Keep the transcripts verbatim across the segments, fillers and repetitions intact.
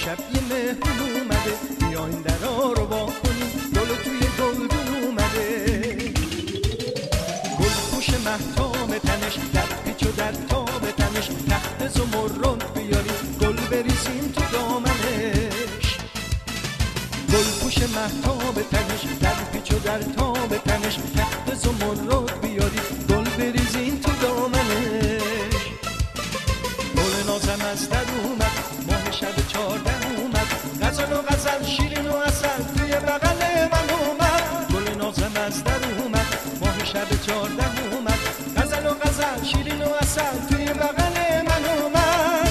امشب یه مهمون اومده، بیاین درا رو وا کنیم، گل توی گلدون اومده. گل پوش مهتاب تنش، در پیچ و در تاب تنش، تخت زمرد بیاریم، گل بریزیم تو دامنش. گل پوش مهتاب تنش، در پیچ و در تاب تنش، تخت زمرد بیاریم، گل بریزیم تو دامنش. گل نازم از در اومد، ماه شب چهارده اومد، غزل و غزل شیرین و عسل توی بغل من اومد. گل نازم از در اومد، ماه شب چهارده اومد، غزل و غزل شیرین و عسل توی بغل من اومد.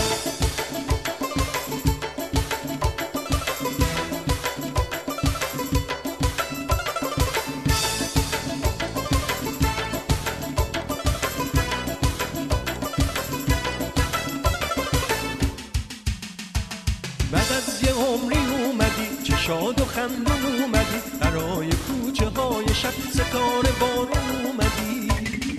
بعد از یه عمری اومدی، چه شاد و خندون اومدی، برای کوچه های شب ستاره بارون اومدی.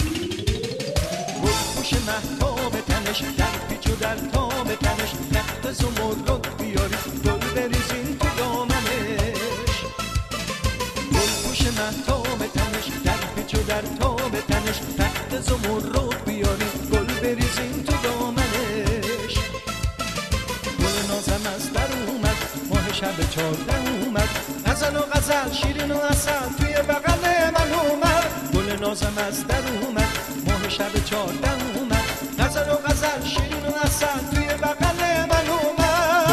گل پوش مهتاب تنش، در پیچ و در تاب تنش، تخت زمرد بیاری، گل بریزین تو دامنش. گل پوش مهتاب تنش، در پیچ و در تاب تنش، تخت زمرد بیاری، گل بریزین تو دامنش. گل نازم از در اومد، ماه شب چهارده اومد، غزل و غزل شیرین و عسل توی بغل من اومد. گل نازم از در اومد، ماه شب چهارده اومد، غزل و غزل شیرین و عسل توی بغل من اومد.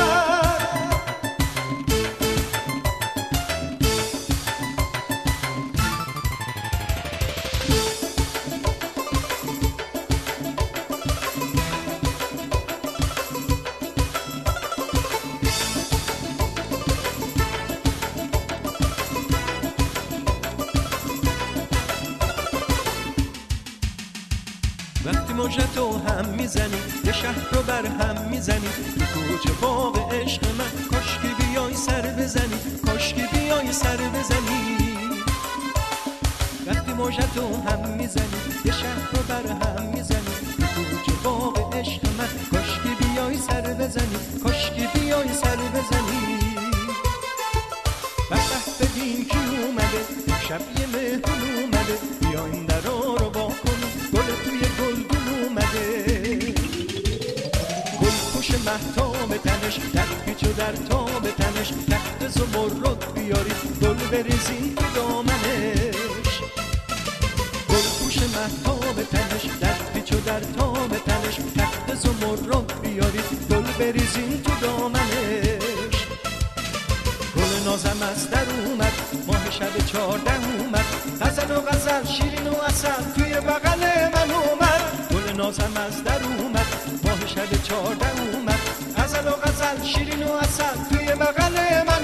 وقتی موجتو هم میزنی، یه شهر رو بر هم میزنی، تو کوچه باغ عشق من، کاشکی بیای سر بزنی، کاشکی بیای سر بزنی. وقتی موجتو هم میزنی، یه شهر رو بر هم میزنی، تو کوچه باغ عشق من، کاشکی بیای سر بزنی، کاشکی بیای سر بزنی. وقت ببین کی اومده، شب یه مهمون اومده، بیاین درا رو وا کنیم، گل توی گلدون اومده. گل پوش مهتاب تنش، در پیچ و در تاب تنش، تخت زمرد بیاری، گل بریزین تو دامنش. گل پوش مهتاب تنش، در پیچ و در تاب تنش، تخت زمرد بیاری، گل بریزین تو دامنش. گل نازم از در اومد، ماه شب چهارده اومد، غزل و غزل شیرین و عسل توی بغل من اومد. گل نازم از در اومد، ماه شب چهارده اومد، غزل و غزل شیرین و عسل توی بغل من